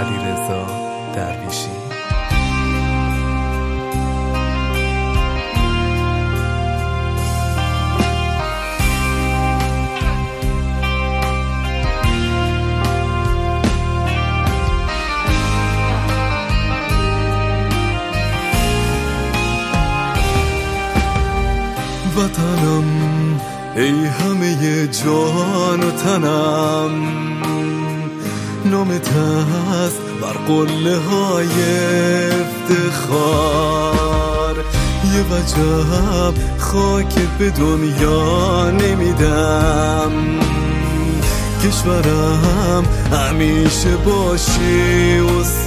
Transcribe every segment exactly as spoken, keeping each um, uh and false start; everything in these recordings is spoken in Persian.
علیرضا درویشی. وطنم ای همه جان و تنم، نامت هست بر قله های افتخار. یه وجب خاک به دنیا نمیدم، کشورم همیشه باشی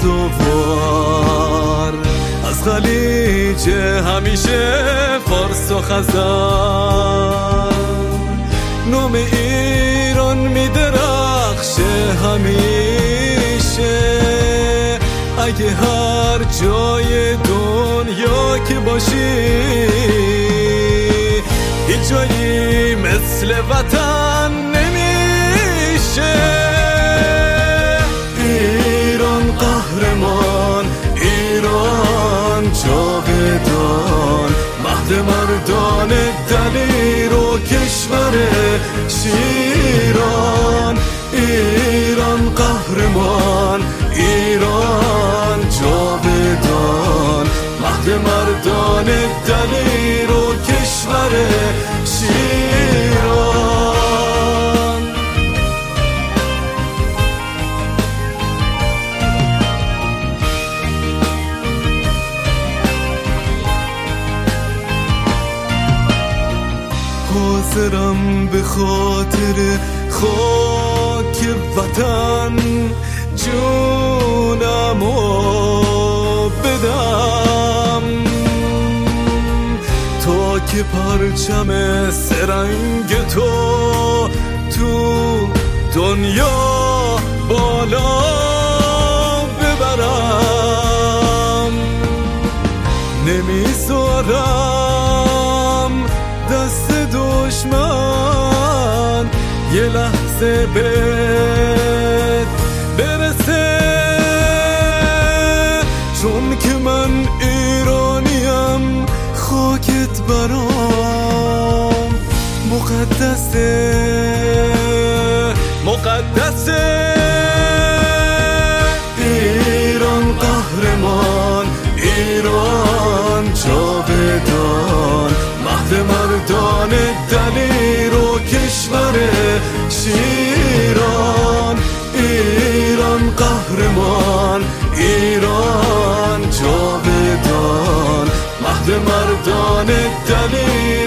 استوار. از خلیج همیشه فارس و خزر، نام ایران میدرخشه همیشه. اگه هر جای دنیا که باشی، هیچ جایی مثل وطن نمیشه. ایران قهرمان، ایران جاودان، مهد مردان دلیر و کشور شیران. ایران قهرمان، ایران جاودان، مهد مردان دلیر و کشور شیران. حاضرم به خاطر خاک وطن جونمو بدم، تا که پرچم سرنگ تو تو دنیا بالا ببرم. نمیذارم دست دشمن یه لحظه بهت برسه، چون که من ایرانیم، خاکت برام مقدسه مقدسه. ایران قهرمان، ایران جاودان، مهد مردان دلیر و کشور شیران. ایران قهرمان، ایران جاودان، مهد مردان دلیر